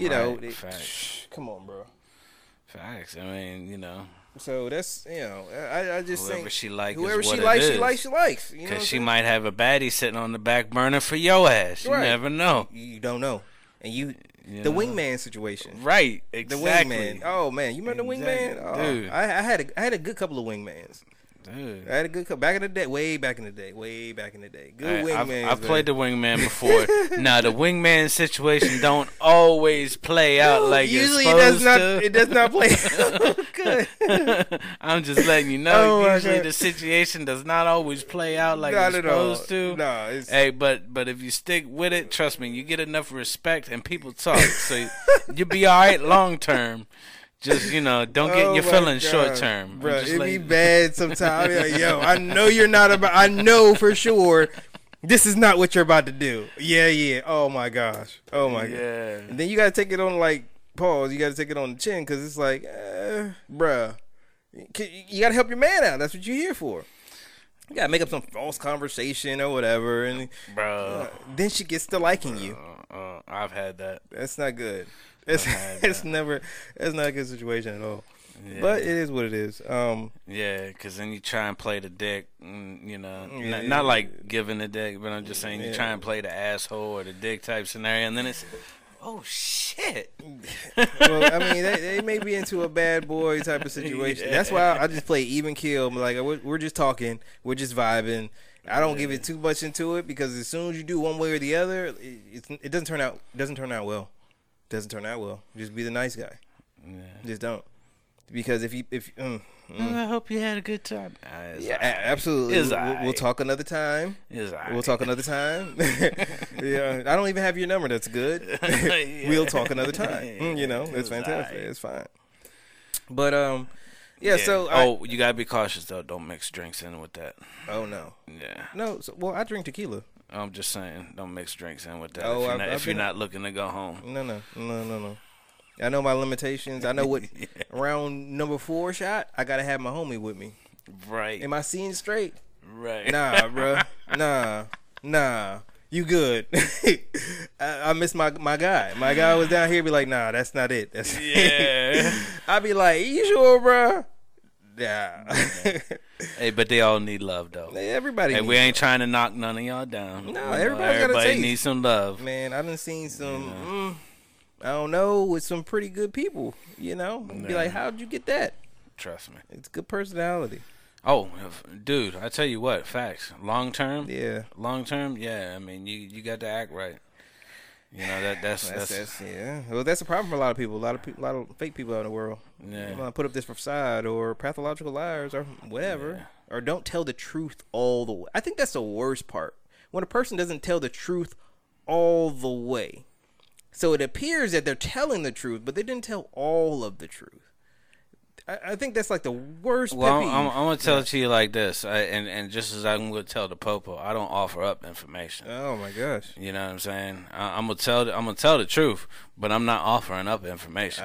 facts. Come on, bro. Facts. I mean, So that's I just whoever think she likes, whoever she likes, she likes. Because she might have a baddie sitting on the back burner for your ass. You never know. You don't know, and the wingman situation. Right. Exactly. The wingman. Oh man, you remember the wingman? Oh, dude, I had a good couple of wingmans. Dude. I had a good back in the day, way back in the day. Good wingman. I've played the wingman before. Now the wingman situation don't always play out like usually it's supposed to. It does not play out good. I'm just letting you know. Usually the situation does not always play out like it's supposed to. No, hey, but if you stick with it, trust me, you get enough respect and people talk, so you'll be all right long term. Just, don't get your feelings short term. Bro, it be bad sometimes. Like, yo, I know you're not about, I know for sure this is not what you're about to do. Yeah. Oh my gosh. God. And then you got to take it on pause. You got to take it on the chin because it's like, bruh, you got to help your man out. That's what you're here for. You got to make up some false conversation or whatever. And then she gets to liking you. I've had that. That's not good. It's not a good situation at all. Yeah. But it is what it is. Because then you try and play the dick, not like giving the dick, but I'm just saying you try and play the asshole or the dick type scenario, and then it's, Oh shit. Well, I mean, they may be into a bad boy type of situation. Yeah. That's why I just play even kill. I'm like, we're just talking, we're just vibing. I don't give it too much into it because as soon as you do one way or the other, it doesn't turn out well. Doesn't turn out well. Just be the nice guy. Yeah. Just don't. Because if I hope you had a good time. Absolutely. It's We'll alright. talk another time. It's all right. We'll talk another time. Yeah, I don't even have your number. That's good. We'll talk another time. You know, it's fantastic. alright. It's fine. But yeah. So you gotta be cautious though. Don't mix drinks in with that. oh no, Yeah. no. Well, I drink tequila. I'm just saying, don't mix drinks in with that. Oh, if you're not looking to go home. No. I know my limitations. I know what around number 4 shot. I gotta have my homie with me. Right. Am I seeing straight? Right. Nah, bro. Nah. You good? I miss my guy. My guy was down here. Be like, nah, that's not it. That's Yeah. I be like, you sure, bro? Yeah. Hey, but they all need love though. Everybody. Hey, needs we ain't trying to knock none of y'all down. No, You know, everybody's got a everybody taste. needs some love. Man, I done seen some. I don't know, with some pretty good people. You know, be like, how'd you get that? Trust me. It's good personality. Oh, dude, I tell you what, facts. Long term, Yeah. yeah. I mean, you got to act right. You know that's Yeah. Well, that's a problem for a lot of people. A lot of fake people out in the world. Yeah. They wanna put up this facade or pathological liars or whatever, or don't tell the truth all the way. I think that's the worst part when a person doesn't tell the truth all the way. So it appears that they're telling the truth, but they didn't tell all of the truth. I think that's like the worst. Well, pet peeve. I'm gonna tell it to you like this, and just as I'm gonna tell the popo, I don't offer up information. Oh my gosh. You know what I'm saying? I'm gonna tell the truth, but I'm not offering up information.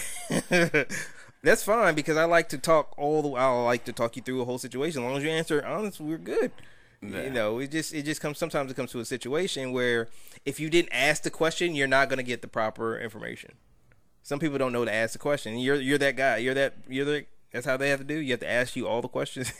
That's fine because I like to talk I like to talk you through a whole situation. As long as you answer honest, we're good. Yeah. You know, it just comes. Sometimes it comes to a situation where if you didn't ask the question, you're not gonna get the proper information. Some people don't know to ask the question. You're that guy. That's how they have to do. You have to ask you all the questions.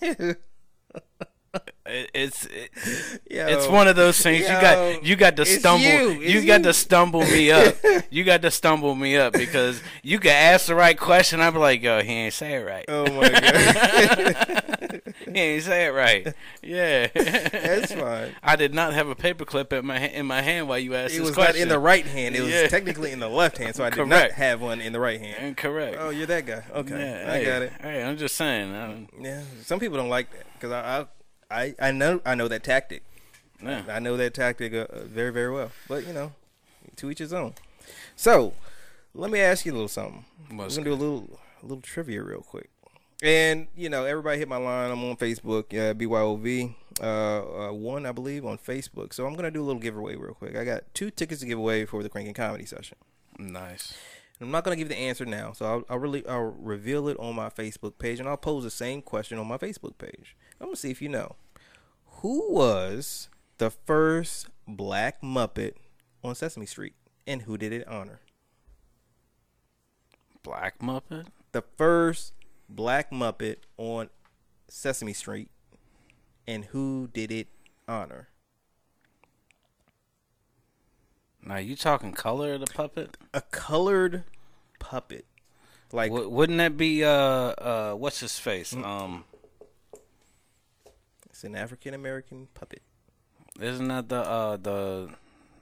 It's Yo. one of those things you got to It's stumble you. It's you got you. to stumble me up. You got to stumble me up because you can ask the right question. I'm like, yo, he ain't say it right. Oh my god. He ain't say it right. Yeah, That's fine. I did not have a paperclip in my hand while you asked It this was question. not in the right hand. It was Yeah. technically in the left hand, so I did not Correct. have one in the right hand. Incorrect. Oh, you're that guy. Okay, Yeah, I got it. Hey, I'm just saying. Yeah, some people don't like that because I know that tactic. Yeah. I know that tactic very, very well. But you know, to each his own. So let me ask you a little something. What's We're gonna do a little trivia real quick. And you know, everybody hit my line. I'm on Facebook, BYOV one, I believe, on Facebook. So I'm gonna do a little giveaway real quick. I got 2 tickets to give away for the Cranking Comedy Session. Nice. I'm not gonna give you the answer now, so I'll reveal it on my Facebook page, and I'll pose the same question on my Facebook page. I'm gonna see if you know who was the first Black Muppet on Sesame Street, and who did it honor? Black Muppet? The first Black Muppet on Sesame Street, and who did it honor? Now you talking color of the puppet? A colored puppet, like Wouldn't that be what's his face? it's an African American puppet. Isn't that the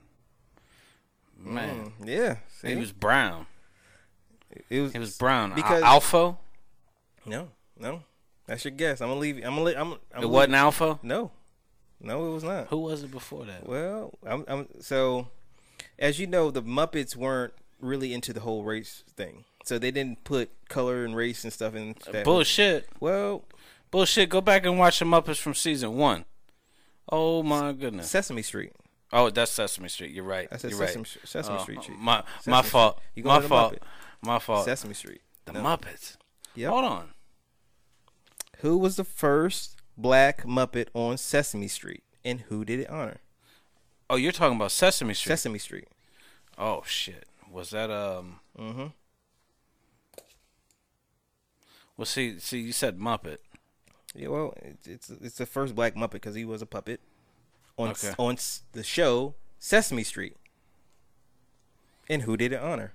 man? Yeah, see? He was brown. It was. He was brown. Because- Alpha? No. That's your guess. I'm gonna leave. It wasn't Alpha? No, it was not. Who was it before that? Well, so, as you know, the Muppets weren't really into the whole race thing, so they didn't put color and race and stuff in. That Bullshit. Well, Bullshit. Go back and watch the Muppets from season 1. Oh my goodness. Sesame Street. Oh, that's Sesame Street. You're right. I said You're Sesame, right. Sesame Street. Chief. My Sesame fault. Street. You go My to the fault. Muppet. My fault. Sesame Street. The No. Muppets. Yep. Hold on. Who was the first Black Muppet on Sesame Street, and who did it honor? Oh, you're talking about Sesame Street. Sesame Street. Oh shit. Was that Mm-hmm. Well, see, you said Muppet. Yeah, well, it's the first Black Muppet because he was a puppet on Okay. the show Sesame Street. And who did it honor?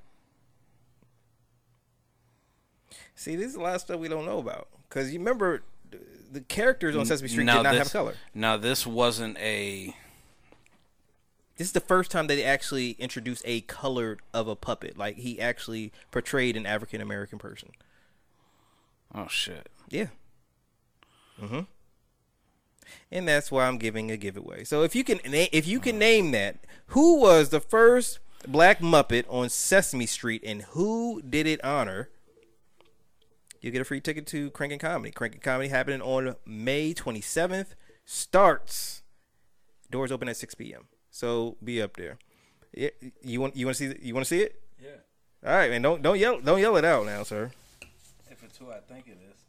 See, this is a lot of stuff we don't know about. Because you remember, the characters on Sesame Street did not have color. Now, this wasn't a... This is the first time they actually introduced a colored of a puppet. Like, he actually portrayed an African-American person. Oh, shit. Yeah. Mm-hmm. And that's why I'm giving a giveaway. So if you can name that, who was the first black Muppet on Sesame Street and who did it honor, you get a free ticket to Crankin' Comedy. Crankin' Comedy happening on May 27th. Starts. Doors open at 6 p.m. So be up there. You want to see it? Yeah. All right, man. Don't yell it out now, sir. If it's who I think it is.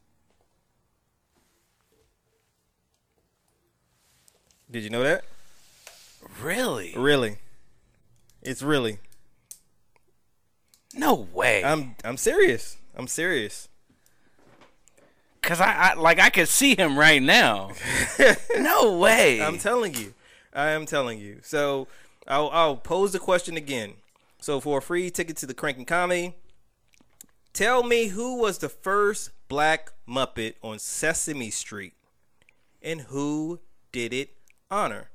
Did you know that? Really? Really. It's really. No way. I'm serious. I'm serious. Cause I could see him right now. No way. I'm telling you. I am telling you. So I'll pose the question again. So for a free ticket to the Crankin' Comedy, tell me who was the first black Muppet on Sesame Street, and who did it honor?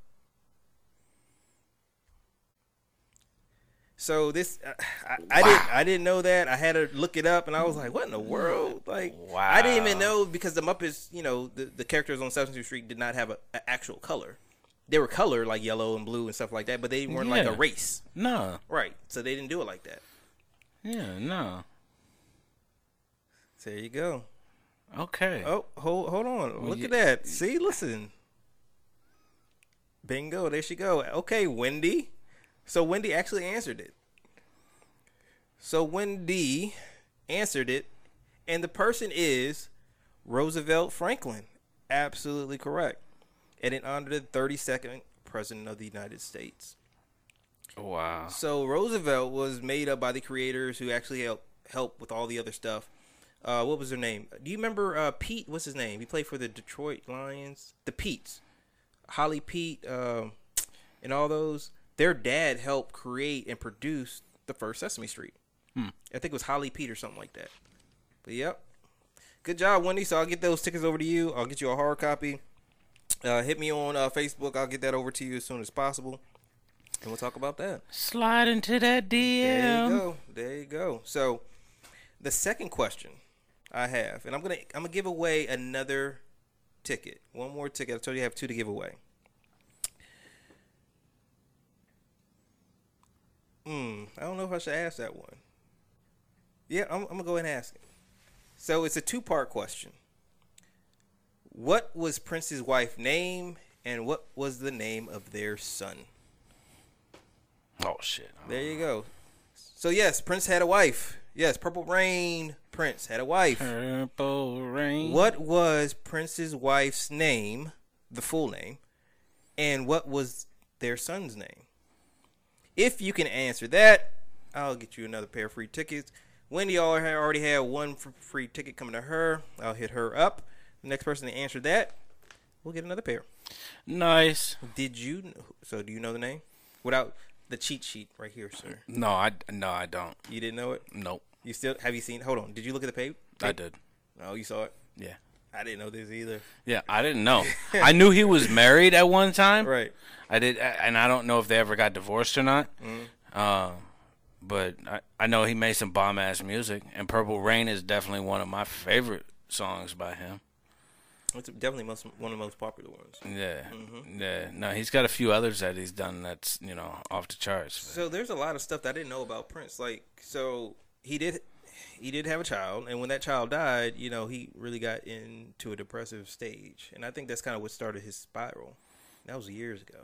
So this, I didn't know that. I had to look it up, and I was like, "What in the world?" Like, wow. I didn't even know, because the Muppets, the characters on Sesame Street did not have an actual color. They were colored like yellow and blue and stuff like that, but they weren't like a race. No. Right. So they didn't do it like that. Yeah. No. So there you go. Okay. Oh, hold on. Look at that. See, listen. Bingo. There she go. Okay, Wendy. So Wendy actually answered it. So Wendy answered it, and the person is Roosevelt Franklin. Absolutely correct. And it honored the 32nd president of the United States. Wow. So Roosevelt was made up by the creators who actually helped with all the other stuff. What was their name? Do you remember Pete? What's his name? He played for the Detroit Lions. The Peets. Holly Pete and all those. Their dad helped create and produce the first Sesame Street. I think it was Holly Pete or something like that. But yep. Good job, Wendy. So I'll get those tickets over to you. I'll get you a hard copy. Hit me on Facebook. I'll get that over to you as soon as possible. And we'll talk about that. Slide into that DM. There you go. There you go. So the second question I have, and I'm gonna give away another ticket. One more ticket. I told you I have 2 to give away. I don't know if I should ask that one. Yeah, I'm gonna go ahead and ask it. So it's a 2-part question. What was Prince's wife's name, and what was the name of their son? Oh shit. There you go. So yes, Prince had a wife. Yes, Purple Rain Prince had a wife. Purple Rain. What was Prince's wife's name, the full name, and what was their son's name? If you can answer that, I'll get you another pair of free tickets. Wendy already had 1 free ticket coming to her. I'll hit her up. The next person to answer that, we'll get another pair. Nice. Do you know the name? Without the cheat sheet right here, sir. No, I don't. You didn't know it? Nope. Have you seen? Hold on. Did you look at the page? I did. Oh, you saw it? Yeah. I didn't know this either. Yeah, I didn't know. I knew he was married at one time. Right. I did, and I don't know if they ever got divorced or not. But I know he made some bomb ass music, and Purple Rain is definitely one of my favorite songs by him. It's definitely one of the most popular ones. Yeah, yeah. No, he's got a few others that he's done that's off the charts. So there's a lot of stuff that I didn't know about Prince. Like, so he did have a child, and when that child died, he really got into a depressive stage, and I think that's kind of what started his spiral. That was years ago.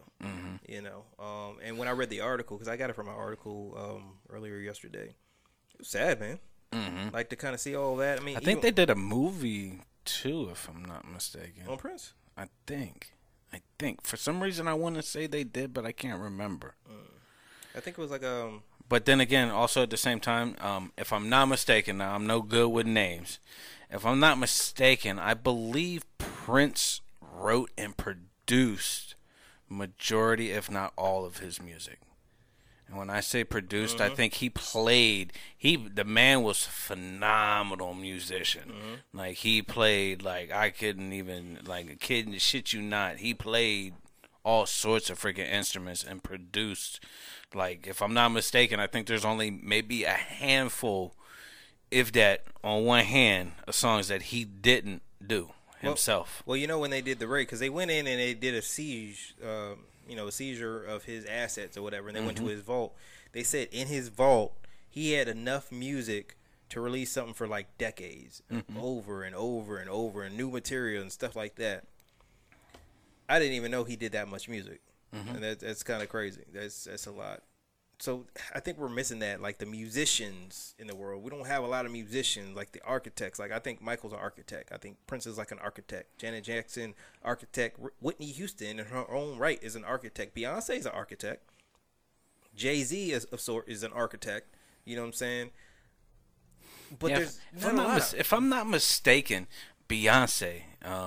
And when I read the article, because I got it from an article earlier yesterday, it was sad, man. Like, to kind of see all that. I think they did a movie too, if I'm not mistaken. On Prince? I think. For some reason, I want to say they did, but I can't remember. I think it was like But then again, also at the same time, if I'm not mistaken, now I'm no good with names. If I'm not mistaken, I believe Prince wrote and produced majority, if not all, of his music. And when I say produced, I think he played. The man was a phenomenal musician. Like he played like I couldn't even like kidding shit you not. He played all sorts of freaking instruments and produced. Like if I'm not mistaken, I think there's only maybe a handful, if that, on one hand, of songs that he didn't do himself. Well, you know when they did the raid, because they went in and they did a siege. A seizure of his assets or whatever, and they went to his vault. They said in his vault he had enough music to release something for like decades, over and over and over, and new material and stuff like that. I didn't even know he did that much music, and that's kind of crazy. That's a lot. So I think we're missing that, like the musicians in the world. We don't have a lot of musicians, like the architects. Like I think Michael's an architect. I think Prince is like an architect. Janet Jackson, architect. Whitney Houston, in her own right, is an architect. Beyonce is an architect. Jay-Z, of sort, is an architect. You know what I'm saying? But Yeah, there's if I'm not mistaken, Beyonce,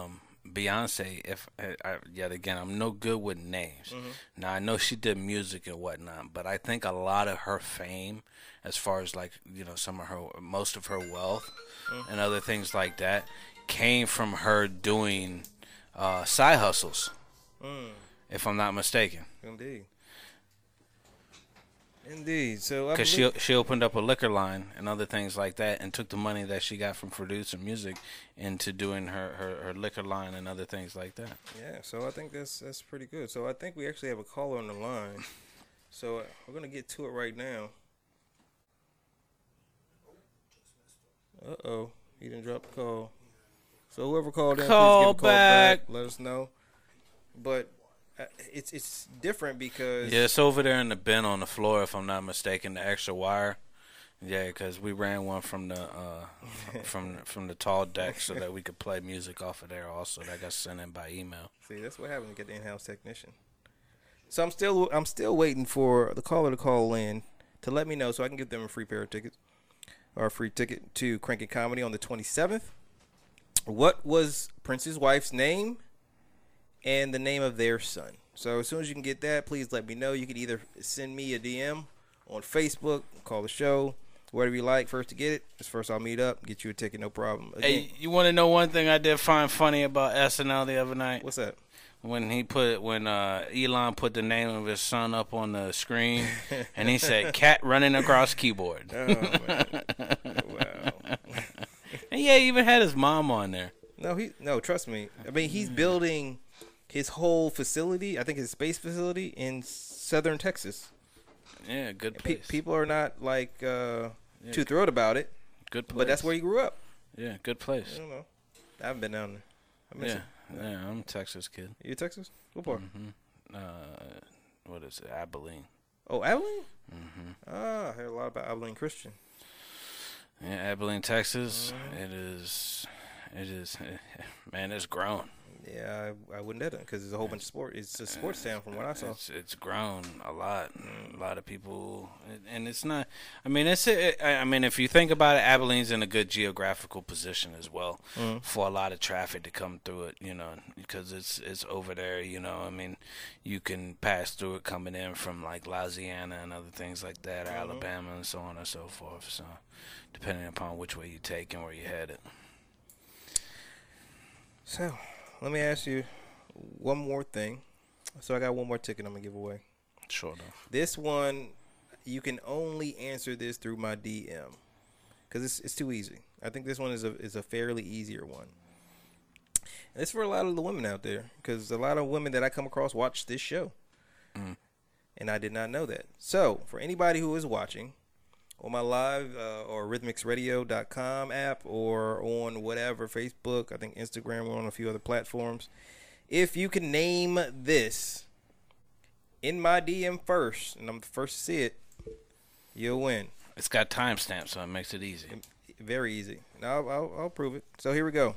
yet again, I'm no good with names. Now, I know she did music and whatnot, but I think a lot of her fame, as far as like, most of her wealth and other things like that, came from her doing side hustles, if I'm not mistaken. Indeed. So Because she opened up a liquor line and other things like that, and took the money that she got from producing music into doing her liquor line and other things like that. Yeah, so I think that's pretty good. So I think we actually have a caller on the line. So we're gonna get to it right now. He didn't drop the call. So whoever called in, please give a call back. Let us know. But it's different because it's over there in the bin on the floor, if I'm not mistaken, the extra wire. Yeah, because we ran one from the from the tall deck so that we could play music off of there. Also, that got sent in by email. See, that's what happens to get the in-house technician. So I'm still waiting for the caller to call in to let me know so I can give them a free pair of tickets or a free ticket to Cranky Comedy on the 27th. What was Prince's wife's name and the name of their son? So as soon as you can get that, please let me know. You can either send me a DM on Facebook, call the show, whatever you like. First to get it is first. I'll meet up, get you a ticket, no problem. Again, Hey, you want to know one thing I did find funny about SNL the other night? what's that? When Elon put the name of his son up on the screen, and he said "cat running across keyboard." Oh, man. Wow. And yeah, he even had his mom on there. No, trust me. I mean, he's building his whole facility, I think his space facility, in southern Texas. Yeah, good place. People are not like too thrilled about it. Good place. But that's where he grew up. Yeah, good place. I don't know. I haven't been down there. I miss it. Yeah, I'm a Texas kid. You Texas? What part? What is it? Abilene. Oh, Abilene? I heard a lot about Abilene Christian. Yeah, Abilene, Texas. It is. Man, it's grown. Yeah, I wouldn't have done because there's a whole bunch of sport. It's a sports town from what I saw. It's grown a lot. A lot of people, and it's not. I mean, if you think about it, Abilene's in a good geographical position as well for a lot of traffic to come through it. Because it's over there. I mean, you can pass through it coming in from like Louisiana and other things like that, or Alabama and so on and so forth. So, depending upon which way you take and where you're headed. So, let me ask you one more thing. So I got one more ticket I'm going to give away. Sure enough. This one, you can only answer this through my DM because it's too easy. I think this one is a fairly easier one. And it's for a lot of the women out there because a lot of women that I come across watch this show. And I did not know that. So for anybody who is watching on my live or rhythmicsradio.com app or on whatever, Facebook, I think Instagram, we're on a few other platforms. If you can name this in my DM first, and I'm the first to see it, you'll win. It's got timestamps, so it makes it easy. Very easy. Now I'll prove it. So here we go.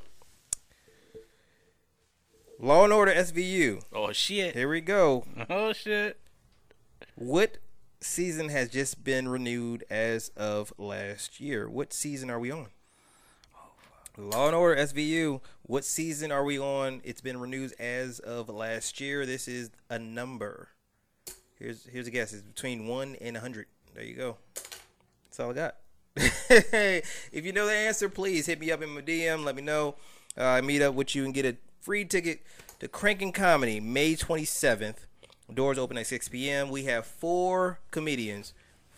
Law and Order SVU. Oh, shit. Here we go. Oh, shit. What season has just been renewed as of last year? What season are we on? Law and Order SVU. What season are we on? It's been renewed as of last year. This is a number. Here's a guess. It's between 1 and 100. There you go. That's all I got. If you know the answer, please hit me up in my DM. Let me know. Meet up with you and get a free ticket to Crankin' Comedy May 27th. Doors open at 6 p.m. We have 4 comedians,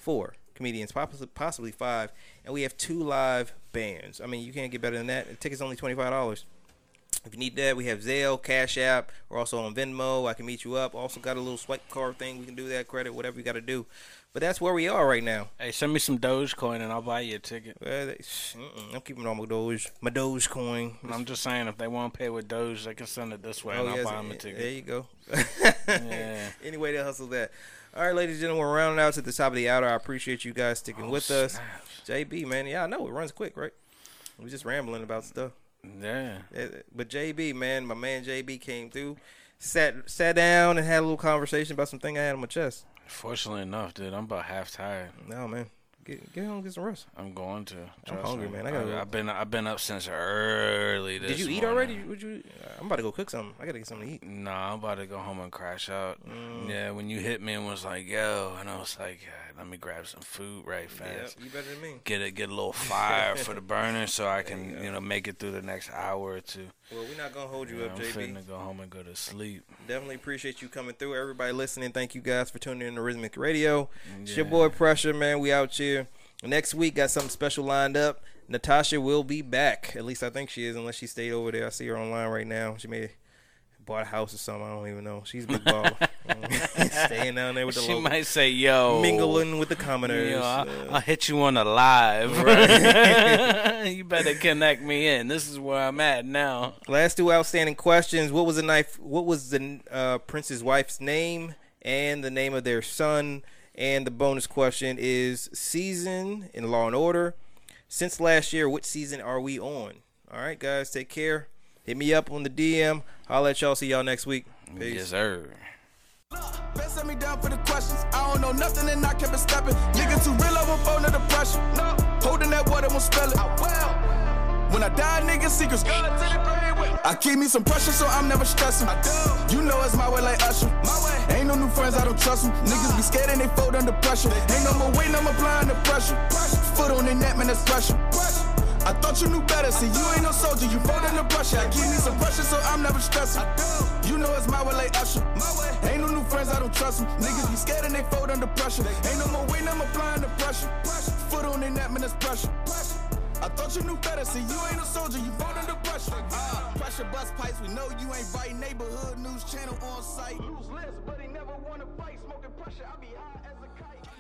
possibly 5, and we have 2 live bands. I mean, you can't get better than that. The ticket's only $25. If you need that, we have Zelle, Cash App. We're also on Venmo. I can meet you up. Also got a little swipe card thing. We can do that, credit, whatever you got to do. But that's where we are right now. Hey, send me some Dogecoin and I'll buy you a ticket. I'm keeping all my Dogecoin. I'm just saying, if they want to pay with Doge, they can send it this way and I'll buy them a ticket. There you go. Yeah. Anyway, they hustle that. All right, ladies and gentlemen, we're rounding out to the top of the hour. I appreciate you guys sticking with us. JB, man, yeah, I know it runs quick, right? We're just rambling about stuff. Yeah. But JB, man, my man JB came through, sat down and had a little conversation about something I had on my chest. Fortunately enough, dude, I'm about half tired. No, man. Get home, get some rest. I'm going to. I'm hungry, man. I've been up since early this morning. Did you eat already? I'm about to go cook something. I gotta get something to eat. Nah, I'm about to go home and crash out. Yeah, when you hit me and was like, yo, and I was like, let me grab some food right fast. Yeah, you better than me. Get a little fire for the burner so I can make it through the next hour or two. Well, we're not gonna hold you up, JB. I'm finna go home and go to sleep. Definitely appreciate you coming through. Everybody listening, thank you guys for tuning in to Rhythmic Radio. It's your boy Pressure, man. We out here. Next week, got something special lined up. Natasha will be back. At least I think she is, unless she stayed over there. I see her online right now. She may have bought a house or something. I don't even know. She's a big baller. Staying down there with the She locals. might say, yo. Mingling with the commoners. I'll hit you on the live. Right. You better connect me in. This is where I'm at now. Last 2 outstanding questions. What was the prince's wife's name and the name of their son? And the bonus question is season in Law and Order. Since last year, which season are we on? All right, guys, take care. Hit me up on the DM. I'll let y'all see y'all next week. Peace. Yes, sir. Best set me down for the questions. I don't know nothing and I kept it stepping. Nigga too real, I won't fall under pressure. No. Holding that water, won't spell it. I will. When I die, nigga, secrets God to the grave with. I keep me some pressure, so I'm never stressing. I do. You know it's my way like Usher. My way. Ain't no new friends, I don't trust them. Niggas be scared and they fold under pressure. Ain't no more weight, I'm applying the pressure. Foot on their neck, man, that's pressure. I thought you knew better, see you ain't no soldier, you fold under pressure. I keep me some pressure, so I'm never stressing. I do. You know it's my way like Usher. My way. Ain't no new friends, I don't trust them. Niggas be scared and they fold under pressure. Ain't no more weight, I'm applying the pressure. Foot on their neck, man, that's pressure. I thought you knew better, see you ain't a soldier, you vote under pressure. Pressure bust pipes, we know you ain't biting. Neighborhood news channel on site. Lose less, but he never wanna fight. Smoking pressure, I be high as a kite.